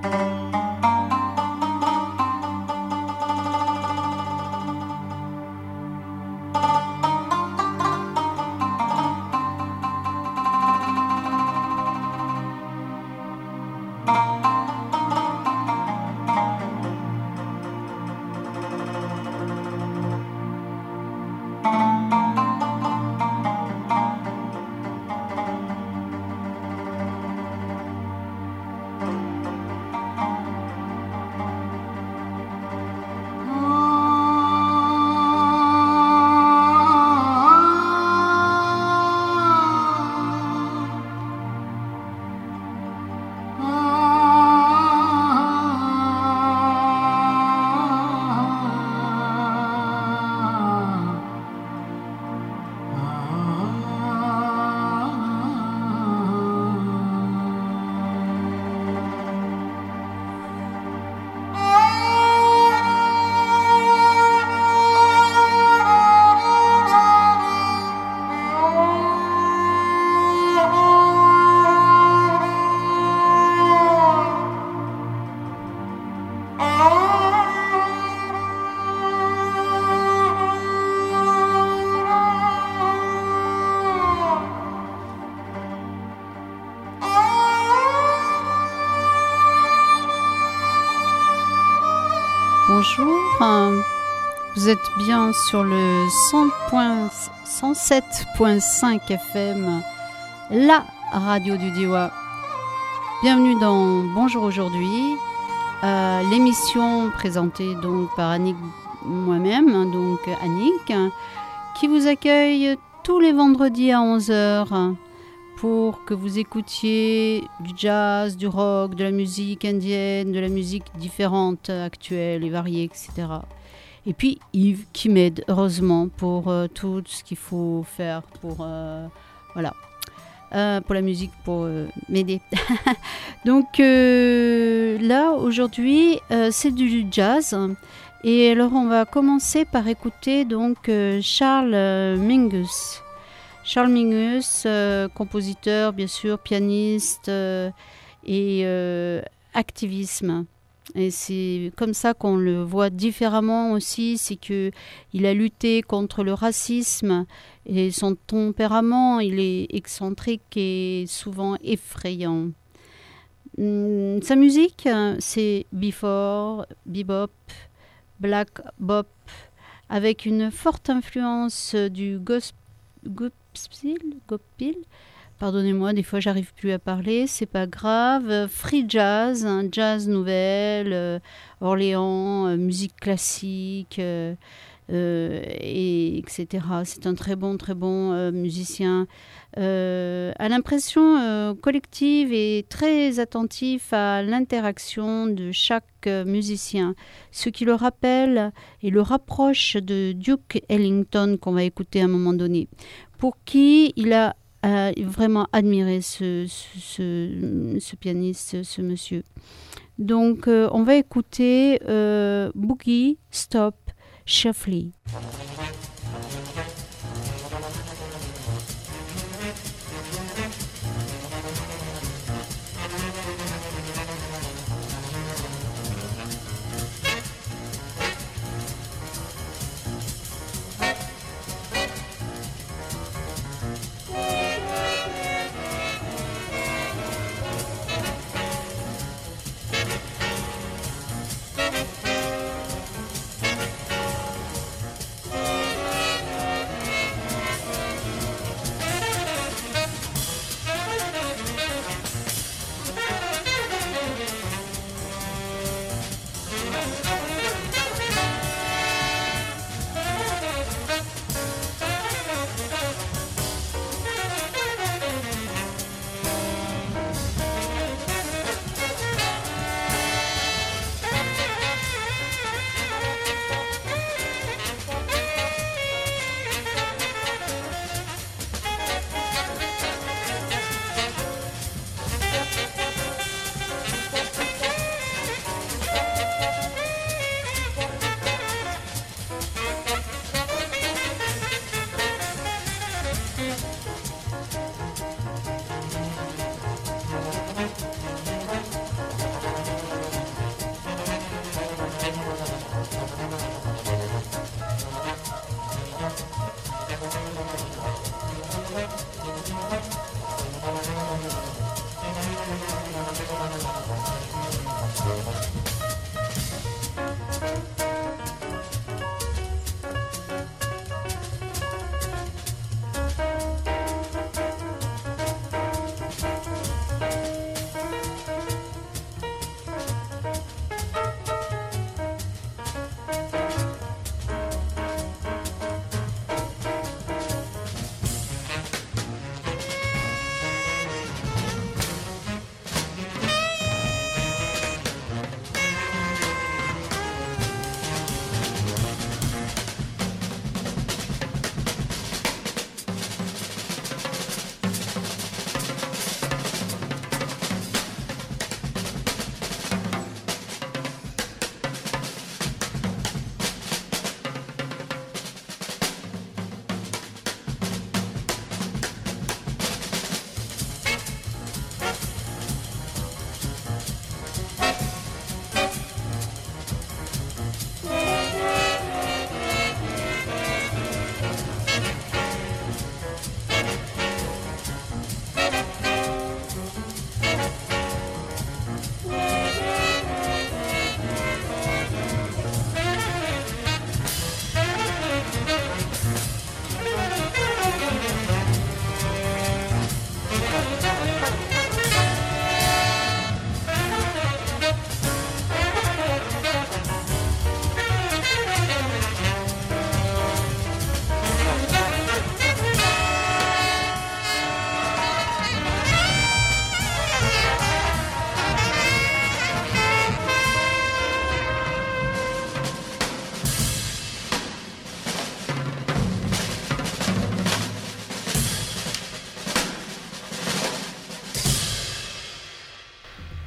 Bonjour, vous êtes bien sur le 107.5 FM, la radio du Diois. Bienvenue dans Bonjour aujourd'hui, l'émission présentée donc par Annick, moi-même, donc Annick, qui vous accueille tous les vendredis à 11h pour que vous écoutiez du jazz, du rock, de la musique indienne, de la musique différente, actuelle et variée, etc. Et puis Yves qui m'aide, heureusement, pour tout ce qu'il faut faire pour, pour la musique, pour m'aider. Donc là, aujourd'hui, c'est du jazz. Et alors, on va commencer par écouter donc Charles Mingus. Charles Mingus, compositeur, bien sûr, pianiste et activisme. Et c'est comme ça qu'on le voit différemment aussi, c'est qu'il a lutté contre le racisme et son tempérament, il est excentrique et souvent effrayant. Sa musique, c'est bebop, black bop, avec une forte influence du gospel. Gospel, pardonnez-moi, des fois j'arrive plus à parler, c'est pas grave. Free jazz, jazz nouvelle, Orléans, musique classique, et etc. C'est un très bon musicien. À l'impression collective et très attentif à l'interaction de chaque musicien, ce qui le rappelle et le rapproche de Duke Ellington qu'on va écouter à un moment donné, pour qui il a vraiment admiré ce pianiste, ce monsieur. Donc on va écouter Boogie Stop Shuffle.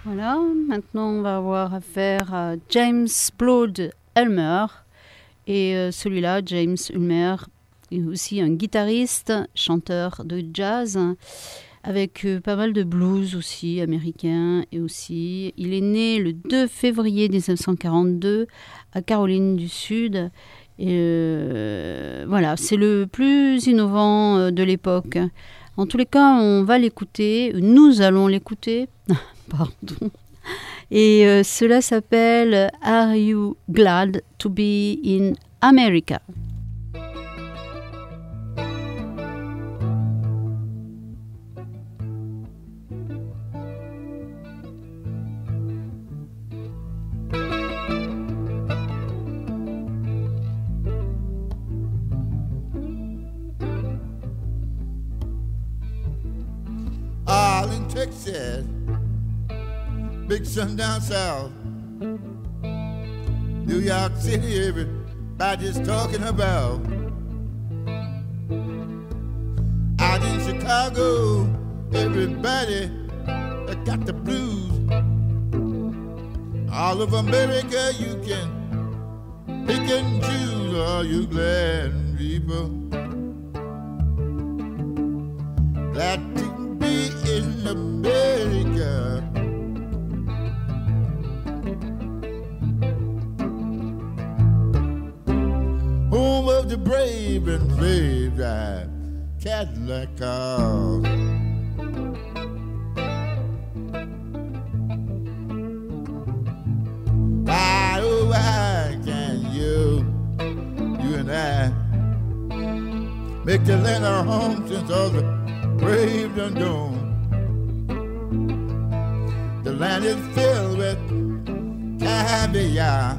Voilà, maintenant on va avoir affaire à James Blood Ulmer. Et celui-là, James Ulmer, est aussi un guitariste, chanteur de jazz, avec pas mal de blues aussi, américain. Et aussi, il est né le 2 février 1942 à Caroline du Sud. Et voilà, c'est le plus innovant de l'époque. En tous les cas, on va l'écouter, nous allons l'écouter, pardon. Et cela s'appelle Are You Glad to Be in America? Arlen, Texas, big sun down south. New York City, everybody's talking about. Out in Chicago, everybody got the blues. All of America, you can pick and choose. Are you glad, people? Glad to be in America. Home of the brave and slave drive Cadillac cars. Why, oh, why can't you and I make the land our home since all the brave done gone? The land is filled with caviar.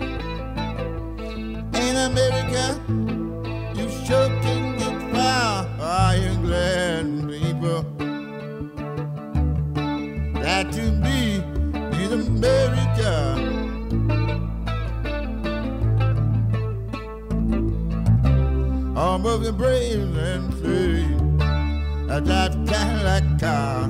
In America, you sure can get far. Are you glad, people, that to be in America? Home of the brave and free, that Cadillac car.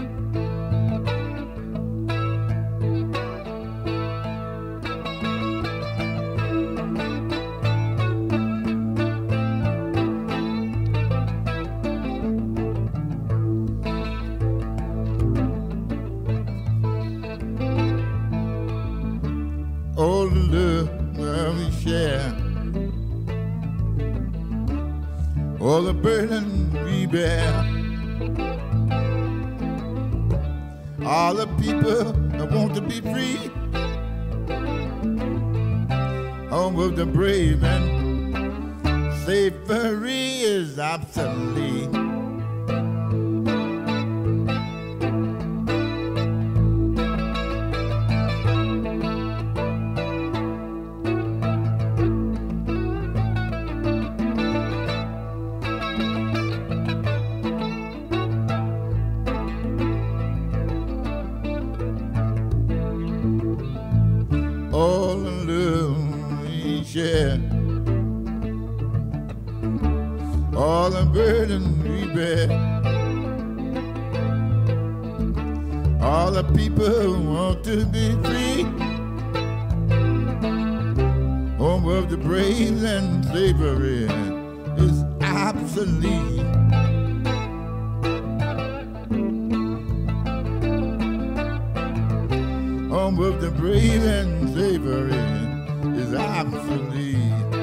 All the love we share, all the burden we bear, all the people that want to be free. Home of the brave and slavery is obsolete. All the love we share, all the burden we bear, all the people who want to be free. Home of the brave and slavery is obsolete. Home of the brave and slavery is obsolete.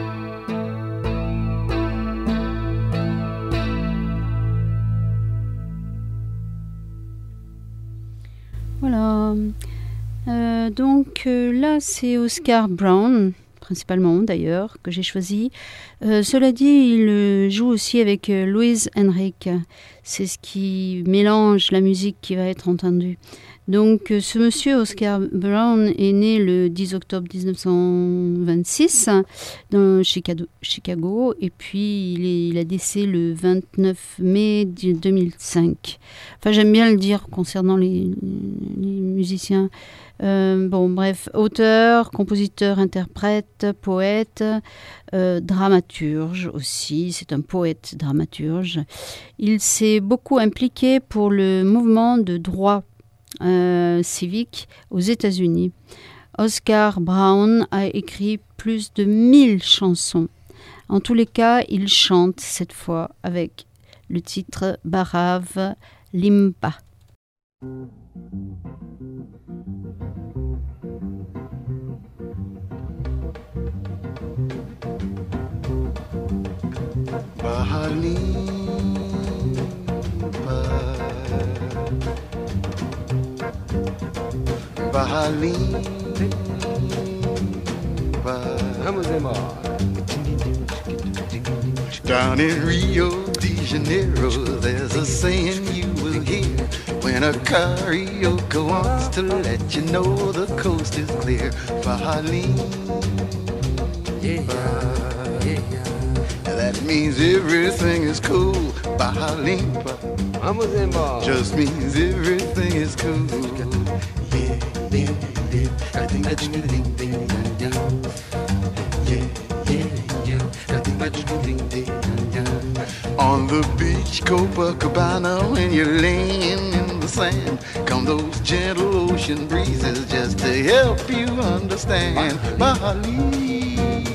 Voilà. Donc là, c'est Oscar Brown, principalement d'ailleurs, que j'ai choisi. Cela dit, il joue aussi avec Louise Henrik. C'est ce qui mélange la musique qui va être entendue. Donc ce monsieur Oscar Brown est né le 10 octobre 1926 dans Chicago et puis il a décédé le 29 mai 2005. Enfin, j'aime bien le dire concernant les musiciens. Bon, bref, auteur, compositeur, interprète, poète, dramaturge aussi. C'est un poète dramaturge. Il s'est beaucoup impliqué pour le mouvement de droit civique aux États-Unis. Oscar Brown a écrit plus de 1000 chansons. En tous les cas, il chante cette fois avec le titre Barav Limpa. Down in Rio de Janeiro, there's a saying you will hear when a carioca wants to let you know the coast is clear. Bahalim, yeah, yeah. That means everything is cool. Bahalim, just means everything is cool. Yeah, yeah, yeah. I think that's ding ding ding ding. Yeah, yeah, yeah. I think that's ding ding ding. On the beach, Copacabana, when you're laying in the sand, come those gentle ocean breezes just to help you understand. Bahalim,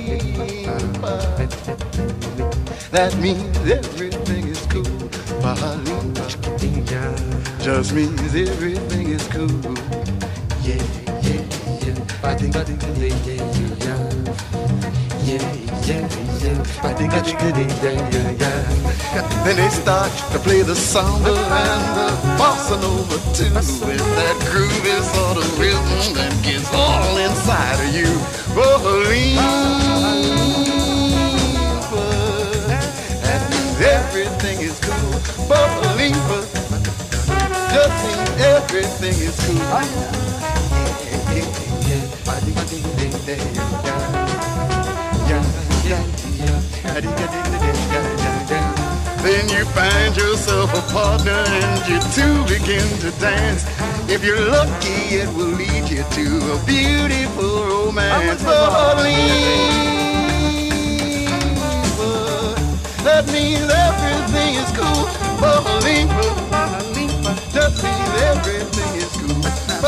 that means everything is cool. Bahalim, just means everything is cool. Yeah, yeah, yeah. I think yeah, yeah, yeah. Yeah, yeah, yeah. I think yeah. Then they start to play the samba and the bossa nova too, with that groovy sort of rhythm that gets all inside of you. Bahalim, that means everything is cool. Bahalim, just means everything is cool. Then you find yourself a partner and you two begin to dance. If you're lucky, it will lead you to a beautiful romance. That means everything is cool. That means everything is cool.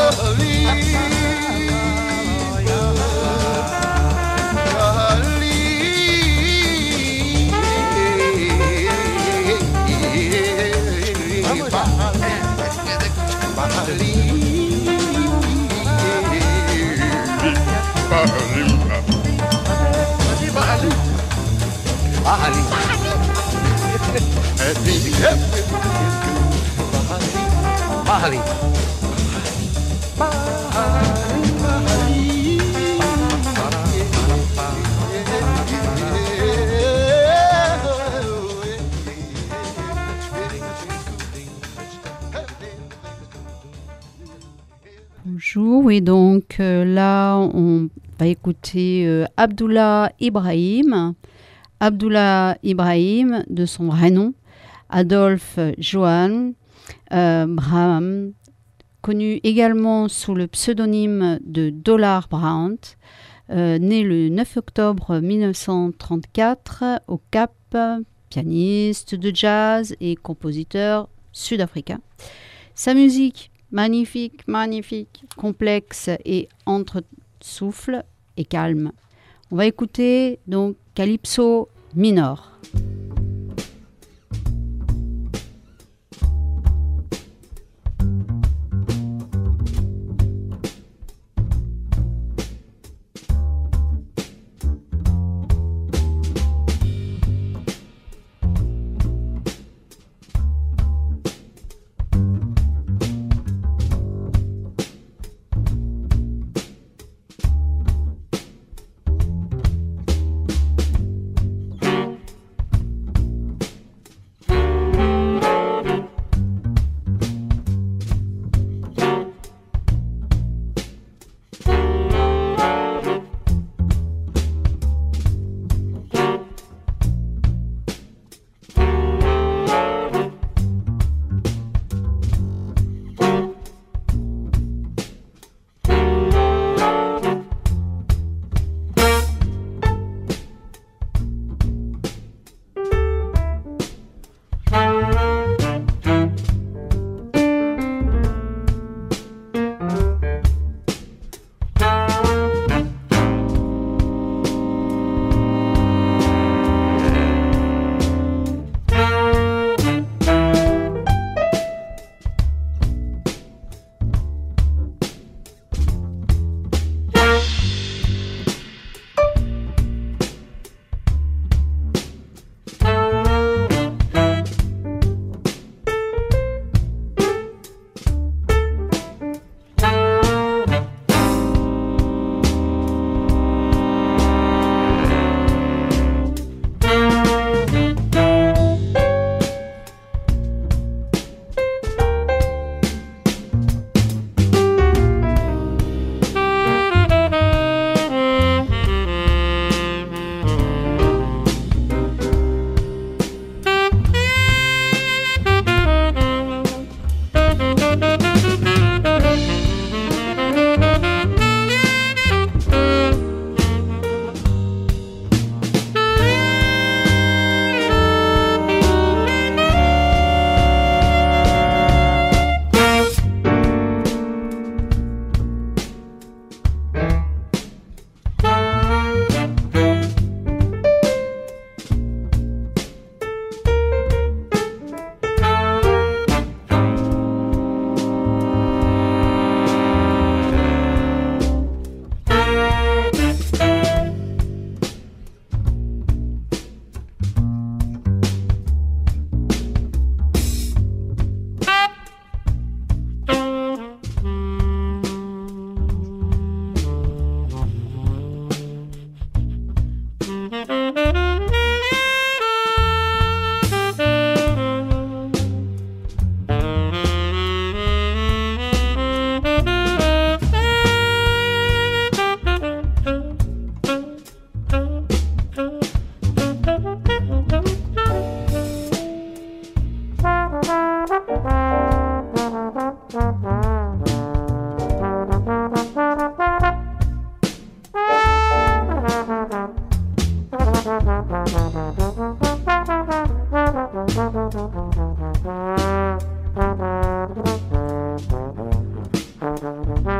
Bonjour, et donc là on va écouter Abdullah Ibrahim. Abdullah Ibrahim, de son vrai nom, Adolphe Johan Braham, connu également sous le pseudonyme de Dollar Brown, né le 9 octobre 1934 au Cap, pianiste de jazz et compositeur sud-africain. Sa musique, magnifique, complexe et entre souffle et calme. On va écouter donc Calypso Minor.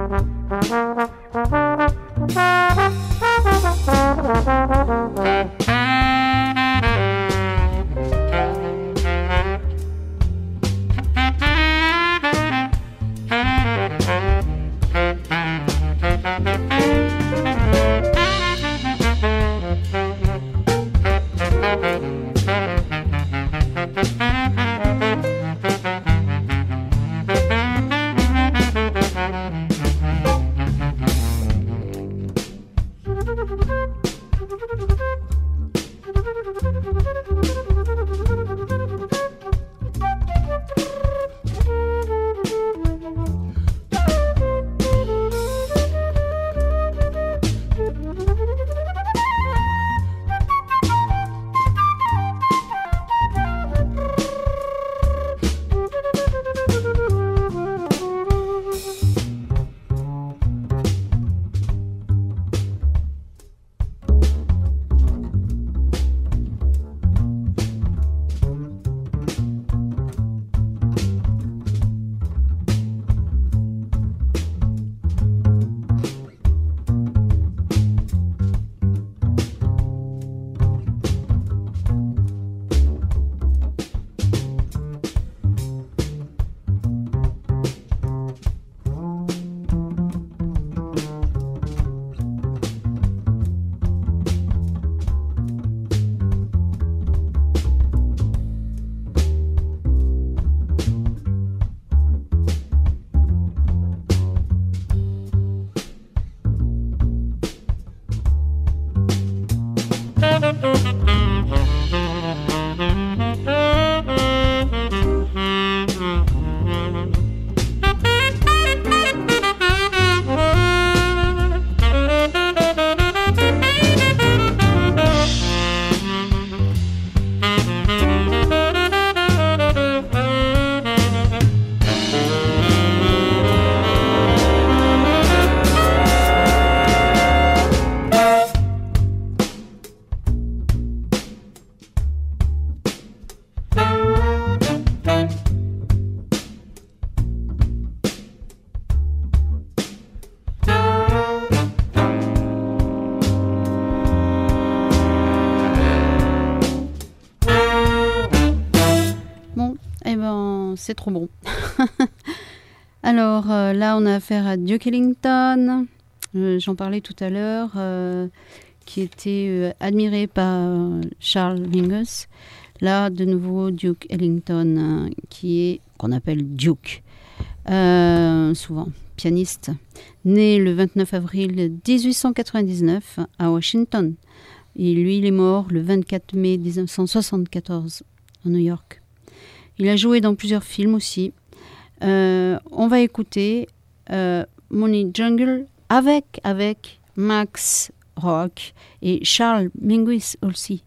C'est trop bon. Alors là, on a affaire à Duke Ellington. J'en parlais tout à l'heure, qui était admiré par Charles Mingus. Là, de nouveau, Duke Ellington, qu'on appelle Duke, souvent pianiste, né le 29 avril 1899 à Washington. Et lui, il est mort le 24 mai 1974 à New York. Il a joué dans plusieurs films aussi. On va écouter Money Jungle avec Max Roach et Charles Mingus aussi.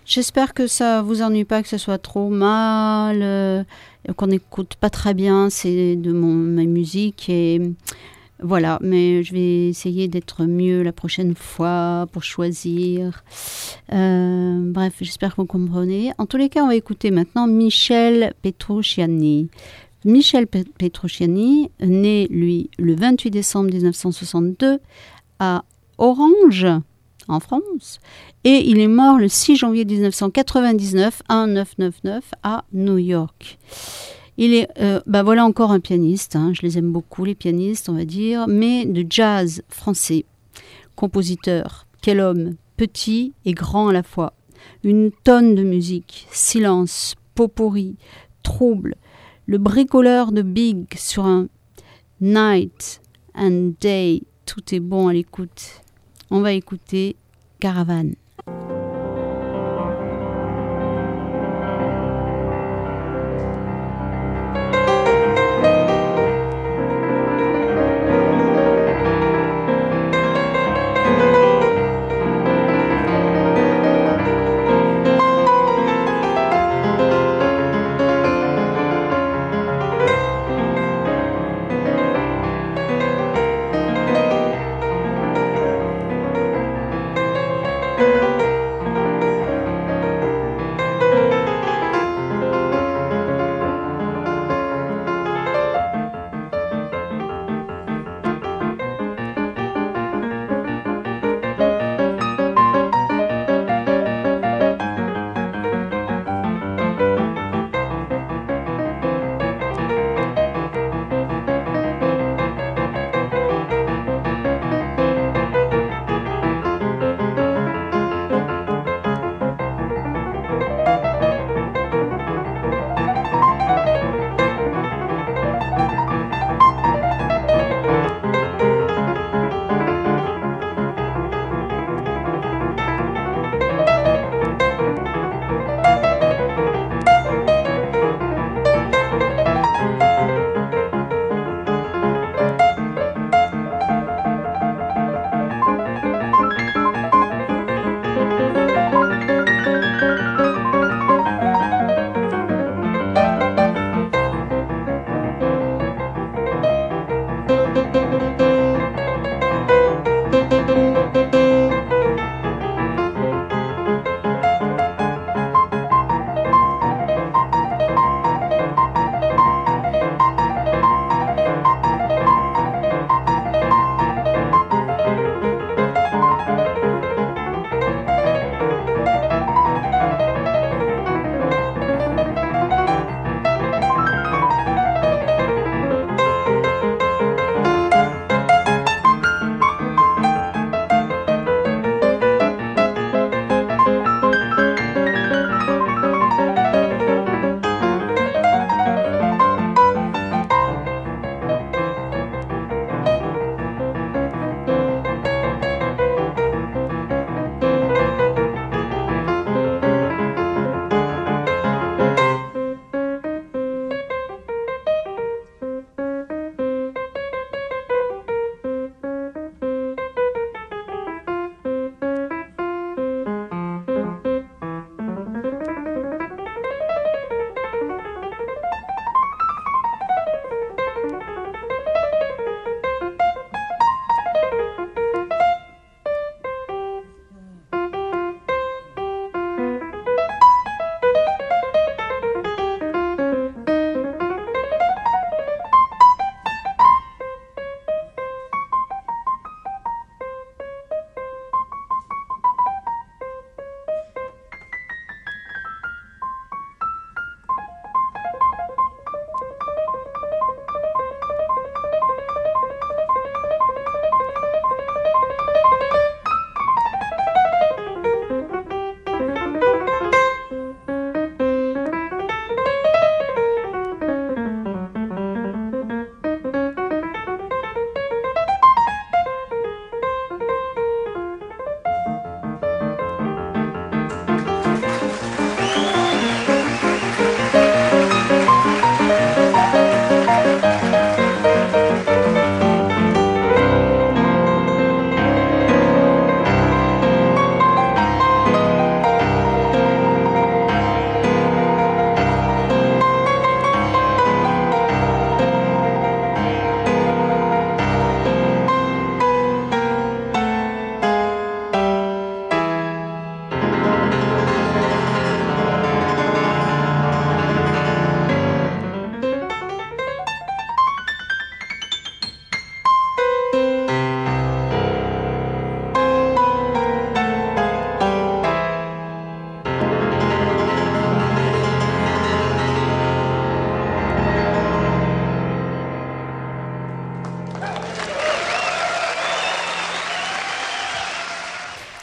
J'espère que ça vous ennuie pas, que ce soit trop mal, qu'on n'écoute pas très bien ma musique et voilà. Mais je vais essayer d'être mieux la prochaine fois pour choisir. Bref, j'espère que vous comprenez. En tous les cas, on va écouter maintenant Michel Petrucciani. Michel Petrucciani, né lui le 28 décembre 1962 à Orange, en France, et il est mort le 6 janvier 1999, 1999, à New York. Il est, voilà encore un pianiste, je les aime beaucoup les pianistes, on va dire, mais de jazz français, compositeur, quel homme, petit et grand à la fois, une tonne de musique, silence, pot-pourri, trouble, le bricoleur de Big sur un Night and Day, tout est bon à l'écoute. On va écouter Caravane.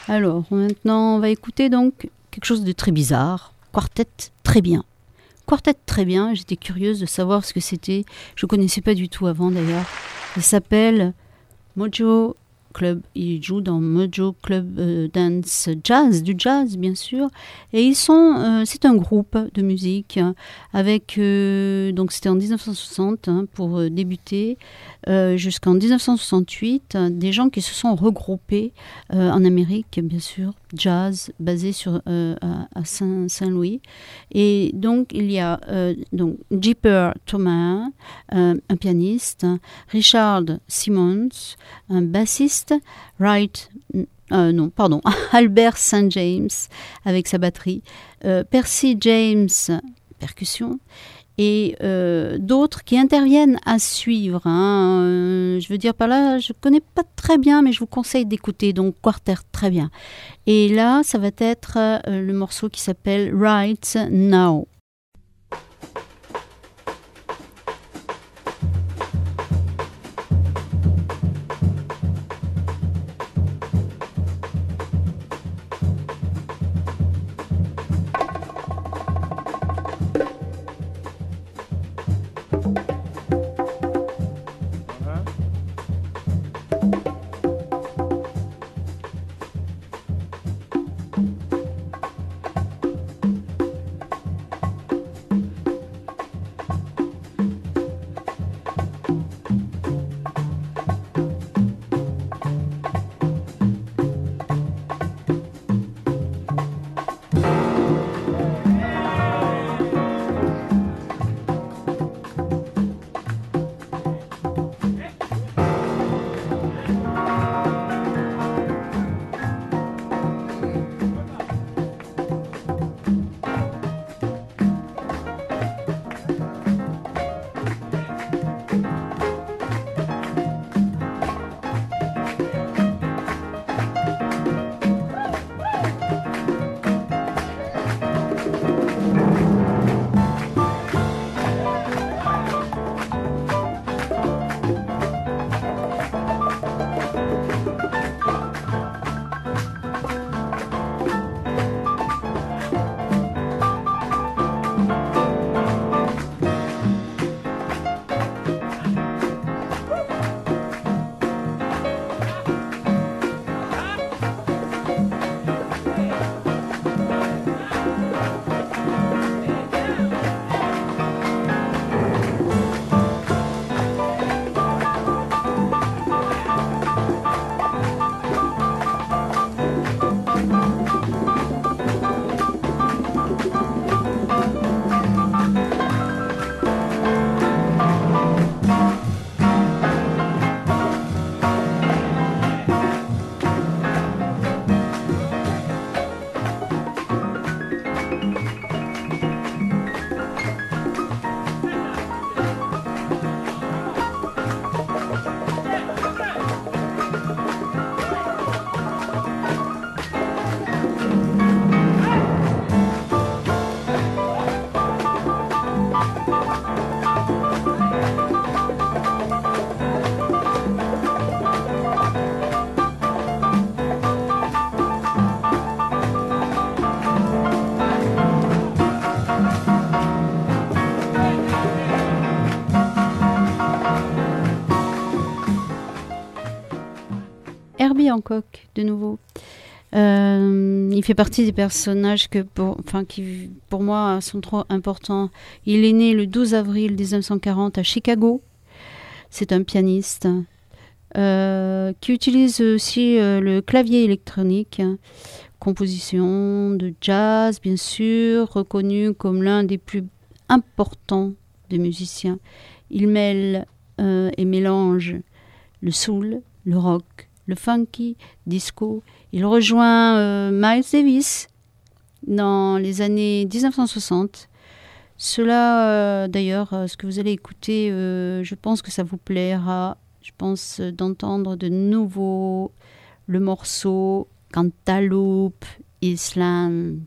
Alors, maintenant, on va écouter donc quelque chose de très bizarre. Quartet très bien. Quartet très bien, j'étais curieuse de savoir ce que c'était. Je ne connaissais pas du tout avant d'ailleurs. Il s'appelle Mojo Club. Ils jouent dans Mojo Club Dance Jazz, du jazz bien sûr. Et ils sont, c'est un groupe de musique avec, donc c'était en 1960 pour débuter, jusqu'en 1968, des gens qui se sont regroupés en Amérique bien sûr, jazz basé à Saint-Louis. Et donc il y a donc Jipper Thomas, un pianiste, Richard Simmons, un bassiste, Albert St. James avec sa batterie, Percy James, percussion, et d'autres qui interviennent à suivre. Je veux dire par là, je ne connais pas très bien, mais je vous conseille d'écouter, donc Quartet très bien. Et là, ça va être le morceau qui s'appelle Right Now. Herbie Hancock, de nouveau. Il fait partie des personnages qui, pour moi, sont trop importants. Il est né le 12 avril 1940 à Chicago. C'est un pianiste qui utilise aussi le clavier électronique. Composition de jazz, bien sûr, reconnu comme l'un des plus importants des musiciens. Il mêle et mélange le soul, le rock, le funky, disco. Il rejoint Miles Davis dans les années 1960. Cela, d'ailleurs, ce que vous allez écouter, je pense que ça vous plaira. Je pense d'entendre de nouveau le morceau Cantaloupe Island.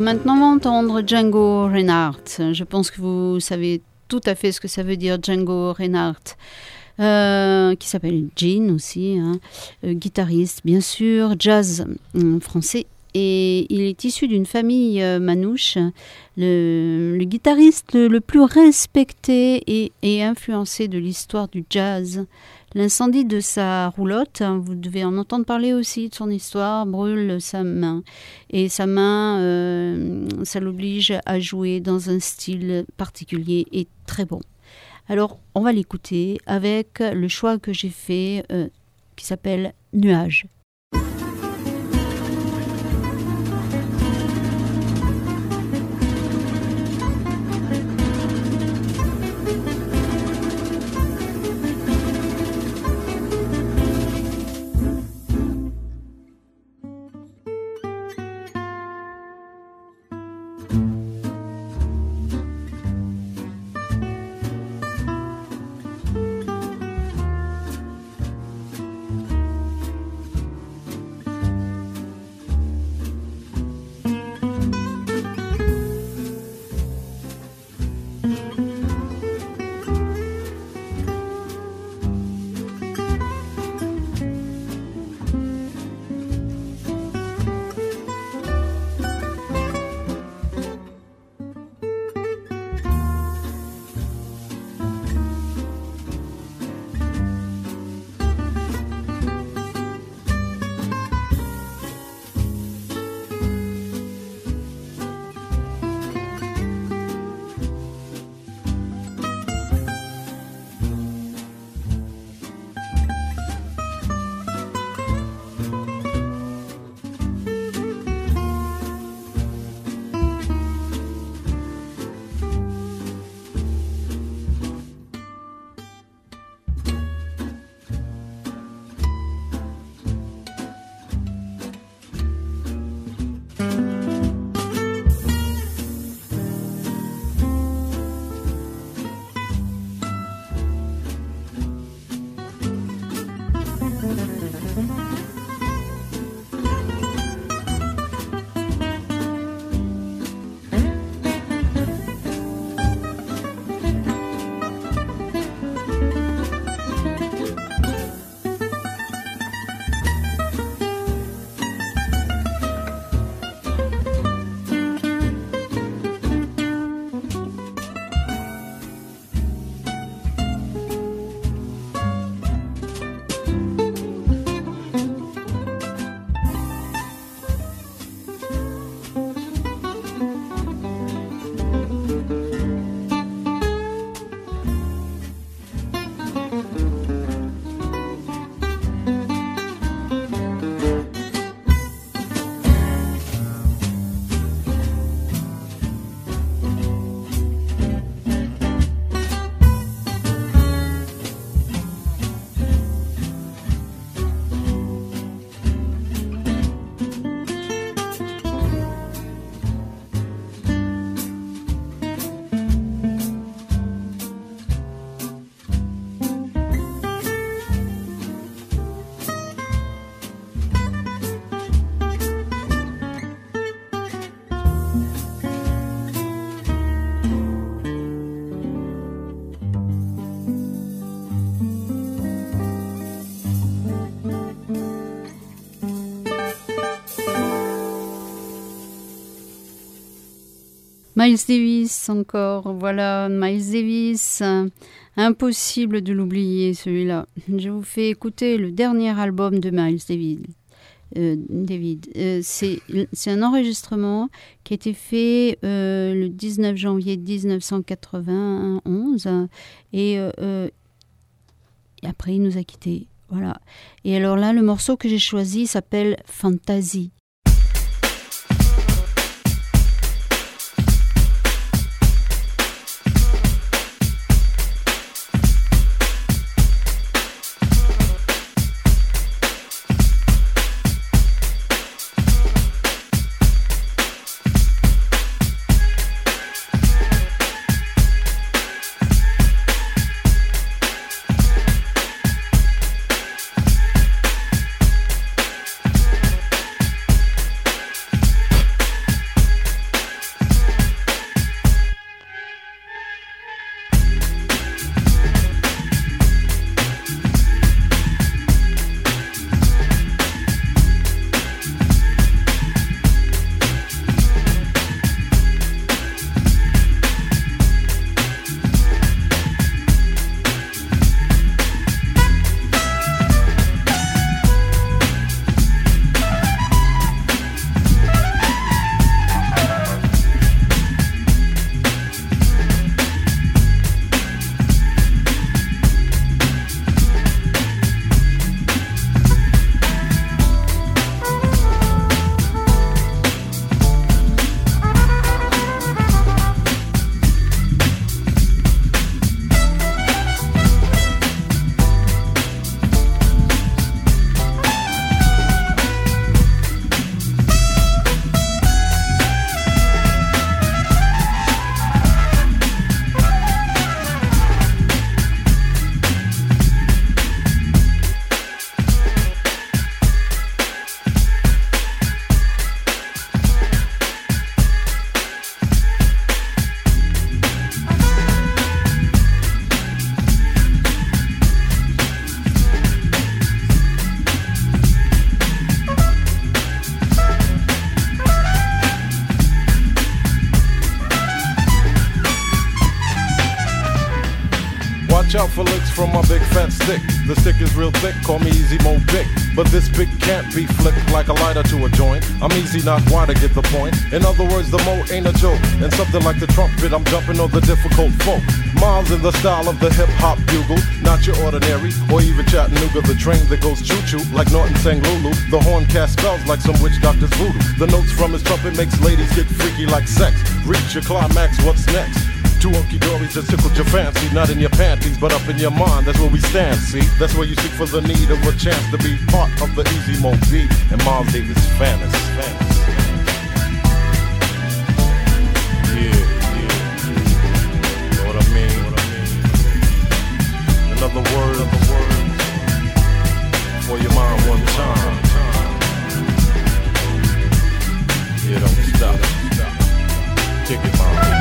Maintenant, on va entendre Django Reinhardt. Je pense que vous savez tout à fait ce que ça veut dire, Django Reinhardt. Qui s'appelle Gene aussi, hein, guitariste bien sûr, jazz français, et il est issu d'une famille manouche, le guitariste le plus respecté et influencé de l'histoire du jazz. L'incendie de sa roulotte, hein, vous devez en entendre parler aussi de son histoire, brûle sa main. Et sa main, ça l'oblige à jouer dans un style particulier et très bon. Alors, on va l'écouter avec le choix que j'ai fait qui s'appelle « Nuages ». Miles Davis encore, voilà, Miles Davis, impossible de l'oublier celui-là. Je vous fais écouter le dernier album de Miles David. C'est un enregistrement qui a été fait le 19 janvier 1991 et après il nous a quittés. Voilà. Et alors là, le morceau que j'ai choisi s'appelle Fantasy. Watch out for licks from my big fat stick. The stick is real thick, call me Easy Mo Big. But this pick can't be flicked like a lighter to a joint. I'm easy, not wide to get the point. In other words, the mo ain't a joke. And something like the trumpet, I'm jumping on the difficult folk. Miles in the style of the hip-hop bugle. Not your ordinary, or even Chattanooga. The train that goes choo-choo, like Norton sang Lulu. The horn cast spells like some witch doctor's voodoo. The notes from his trumpet makes ladies get freaky like sex. Reach your climax, what's next? Two okie-dories that tickled your fancy. Not in your panties, but up in your mind. That's where we stand, see? That's where you seek for the need of a chance to be part of the Easy Mo beat and Miles Davis fantasy. Know what I mean? Another word for your mind one time. Yeah, don't stop. Kick it, mom.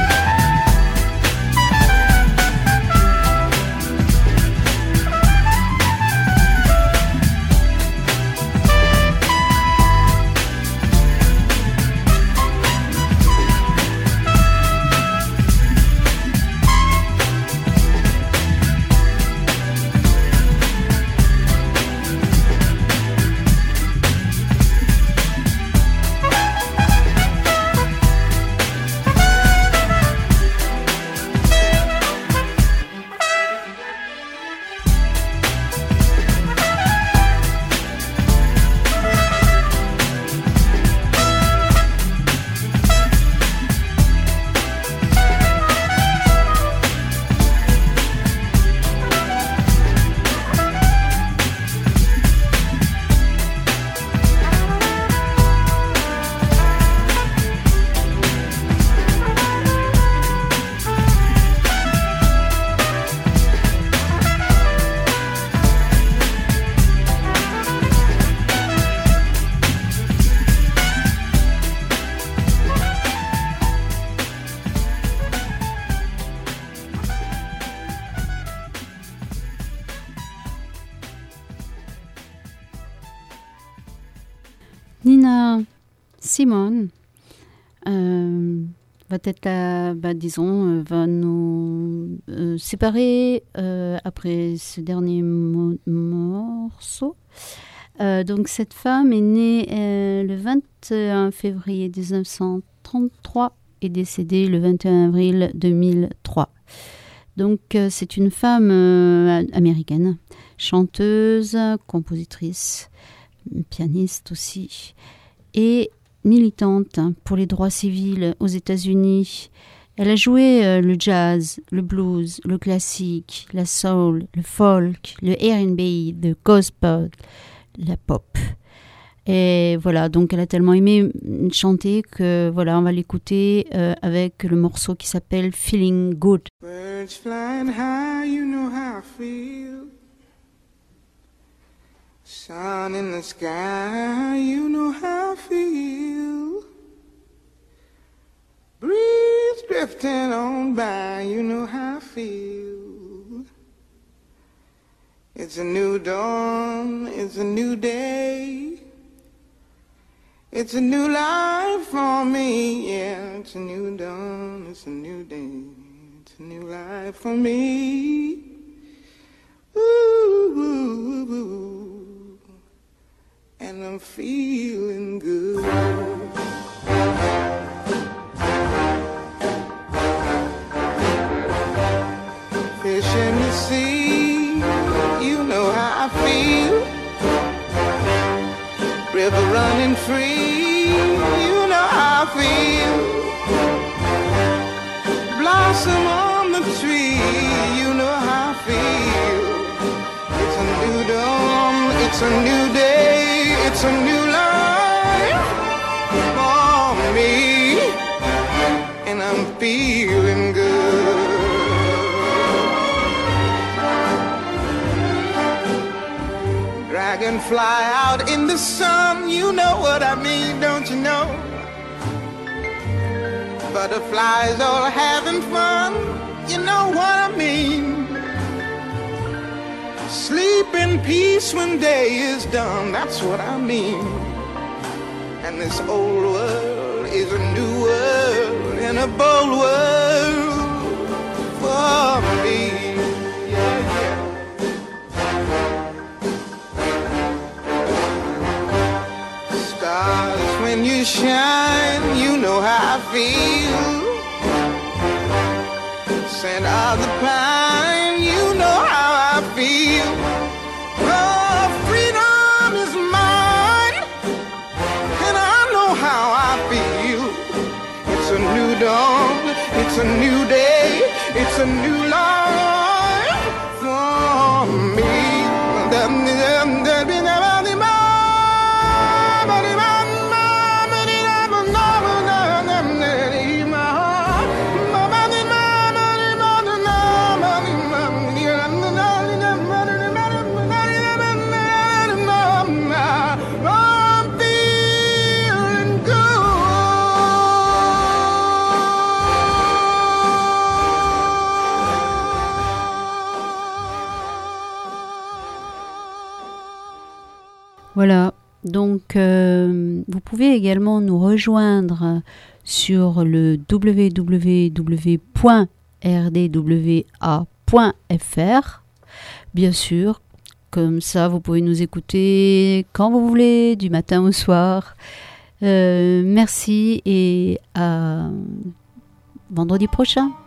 Nina Simone va être va nous séparer après ce dernier morceau. Donc cette femme est née le 21 février 1933 et décédée le 21 avril 2003. Donc c'est une femme américaine, chanteuse, compositrice, pianiste aussi, et militante pour les droits civils aux États-Unis. Elle a joué le jazz, le blues, le classique, la soul, le folk, le R&B, le gospel, la pop. Et voilà, donc elle a tellement aimé chanter que voilà, on va l'écouter avec le morceau qui s'appelle Feeling Good. Birds flying high, you know how I feel. Sun in the sky, you know how I feel. Breeze drifting on by, you know how I feel. It's a new dawn, it's a new day. It's a new life for me, yeah. It's a new dawn, it's a new day. It's a new life for me. Ooh, ooh, ooh, ooh. And I'm feeling good. Fish in the sea, you know how I feel. River running free, you know how I feel. Blossom on the tree, you know how I feel. It's a new dawn, it's a new day, it's a new life for me, and I'm feeling good. Dragonfly out in the sun, you know what I mean, don't you know? Butterflies all having fun, you know what I mean. Sleep in peace when day is done, that's what I mean. And this old world is a new world and a bold world for me, yeah. feel. Scent of the pine, you know how I feel. Oh, freedom is mine, and I know how I feel. It's a new dawn, it's a new day, it's a new life for me. Voilà, donc vous pouvez également nous rejoindre sur le www.rdwa.fr. Bien sûr, comme ça vous pouvez nous écouter quand vous voulez, du matin au soir. Merci et à vendredi prochain.